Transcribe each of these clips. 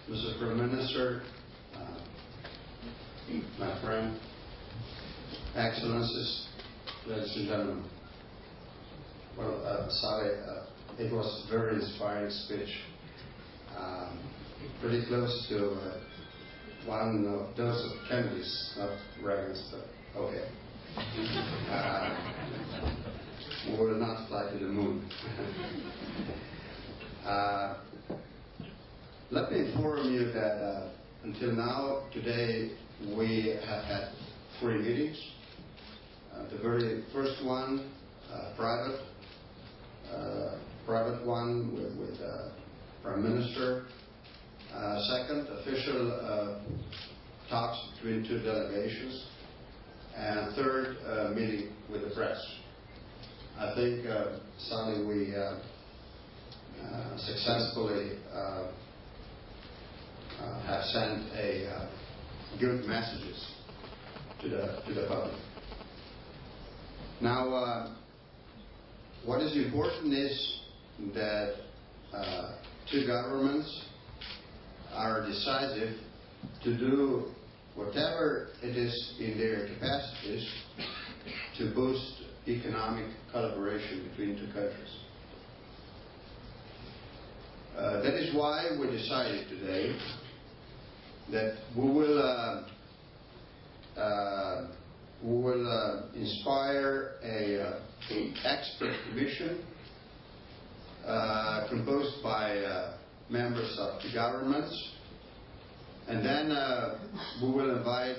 Mr. Prime Minister, my friend, Excellencies, ladies and gentlemen. Well, it was a very inspiring speech. Pretty close to one of those of Kennedy's, not Reagan's, but okay. We will not fly to the moon. Let me inform you that until now, today, we have had 3 meetings. The very first one, private one with Prime Minister. Second, official talks between 2 delegations. And third, meeting with the press. I think, Sally, we successfully have sent good messages to the public. Now, what is important is that 2 governments are decisive to do whatever it is in their capacities to boost economic collaboration between 2 countries. That is why we decided today that we will inspire an expert commission composed by members of the governments, and then we will invite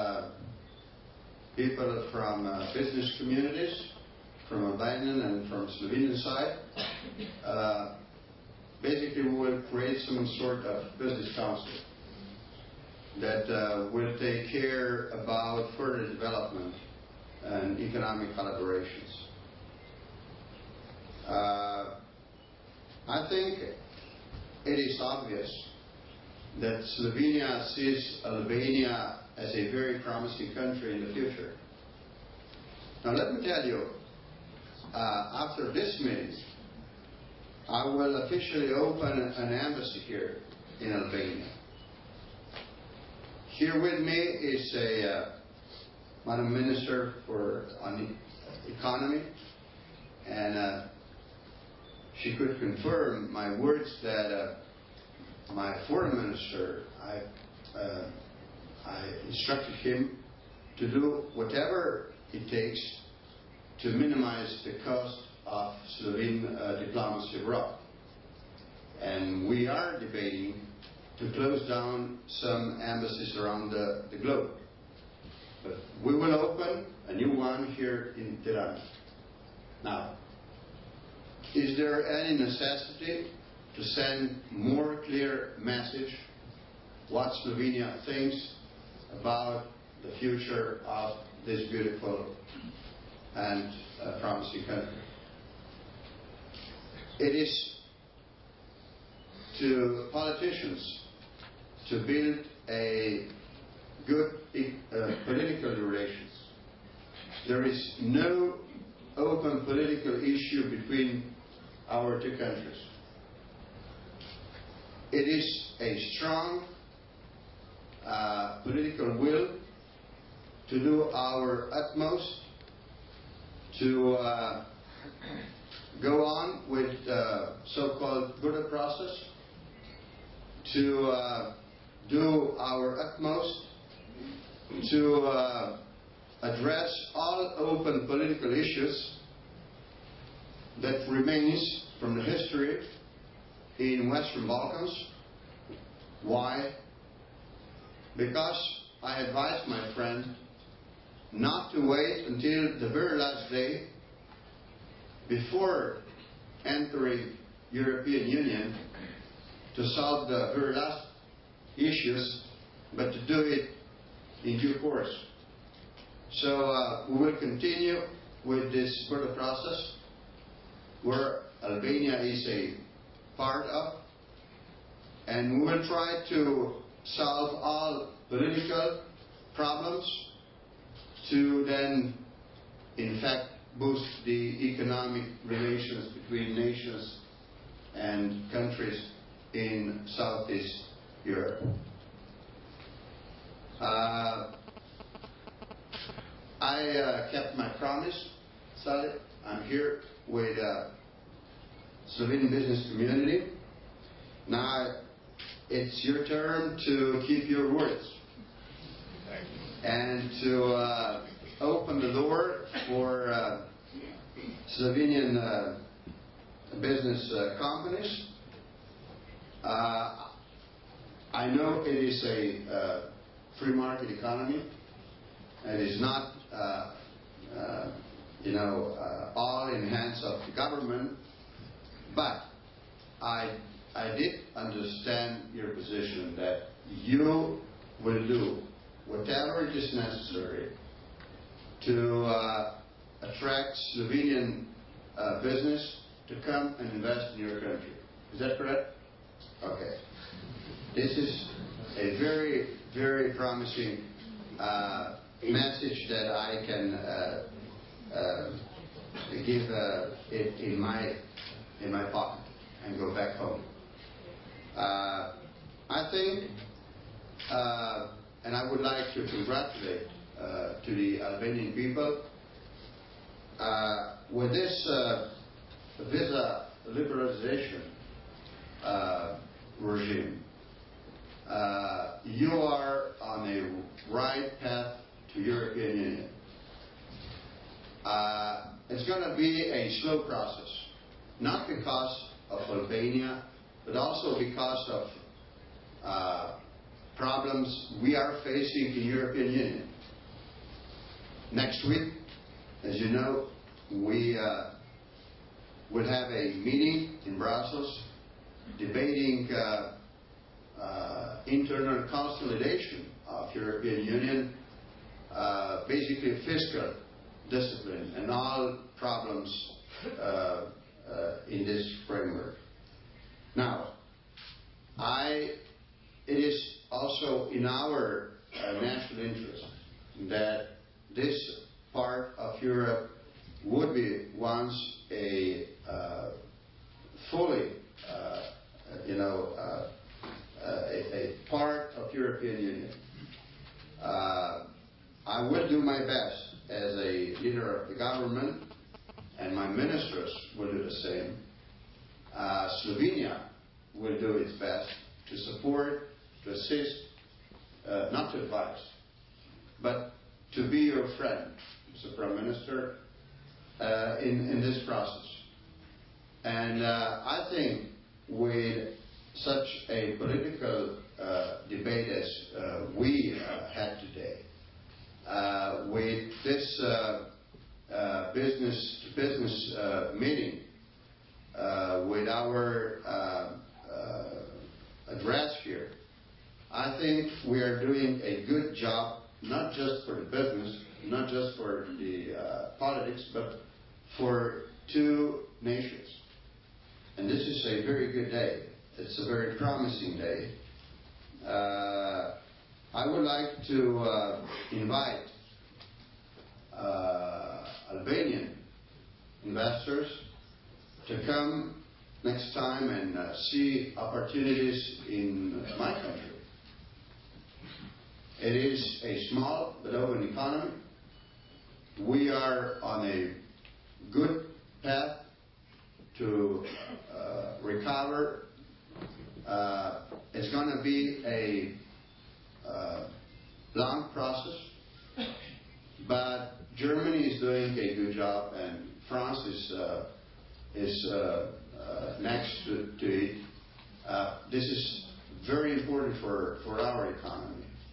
people from business communities, from Albanian and from Slovenian side. Basically, we will create some sort of business council that will take care about further development and economic collaborations. I think it is obvious that Slovenia sees Albania as a very promising country in the future. Now let me tell you, after this meeting, I will officially open an embassy here in Albania. Here with me is Madam Minister on Economy, and she could confirm my words that my Foreign Minister, I instructed him to do whatever it takes to minimize the cost of Slovene diplomacy abroad. And we are debating to close down some embassies around the globe. But we will open a new one here in Tirana. Now, is there any necessity to send more clear message what Slovenia thinks about the future of this beautiful and promising country? It is to politicians to build a good political relations. There is no open political issue between our 2 countries. It is a strong political will to do our utmost to go on with the so-called Buda process, to do our utmost to address all open political issues that remains from the history in Western Balkans. Why? Because I advise my friend not to wait until the very last day before entering European Union to solve the very last issues, but to do it in due course. So we will continue with this further process where Albania is a part of, and we will try to solve all political problems to then, in fact, boost the economic relations between nations and countries in Southeast Europe. I kept my promise, Sally. I'm here with Slovenian business community. Now it's your turn to keep your words and to open the door for Slovenian business companies. I know it is a free market economy. It is not, all in hands of the government. But I did understand your position that you will do whatever it is necessary to attract Slovenian business to come and invest in your country. Is that correct? Okay. This is a very, very promising message that I can give it in my pocket and go back home. I think, and I would like to congratulate to the Albanian people with this visa liberalization regime. You are on a right path to European Union. It's going to be a slow process, not because of Albania, but also because of problems we are facing in European Union. Next week, as you know, we will have a meeting in Brussels debating internal consolidation of European Union, basically fiscal discipline and all problems in this framework. Now, it is also in our national interest that this part of Europe would be once a fully, a part of European Union. I will do my best as a leader of the government, and my ministers will do the same. Slovenia will do its best to support, to assist, not to advise, but to be your friend, Mr. Prime Minister, in this process. And I think with such a political debate as we had today, with this business-to-business meeting, with our address here, I think we are doing a good job, not just for the business, not just for the politics, but for two nations. And this is a very good day. It's a very promising day. I would like to invite Albanian investors to come next time and see opportunities in my country. It is a small but open economy. We are on a good path to recover. It's going to be a long process, but Germany is doing a good job, and France is next to it. This is very important for our economy.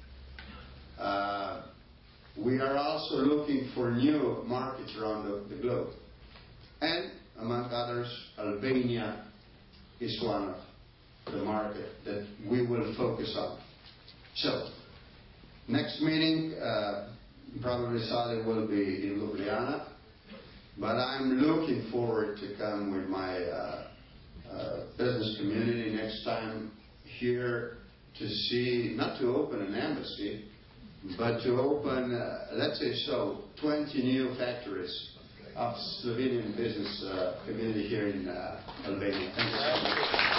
We are also looking for new markets around the globe, and among others, Albania is one of the market that we will focus on. So, next meeting, probably Sally will be in Ljubljana, but I'm looking forward to come with my business community next time here to see, not to open an embassy, but to open, let's say so, 20 new factories of Slovenian business community here in Albania. Thank you so much.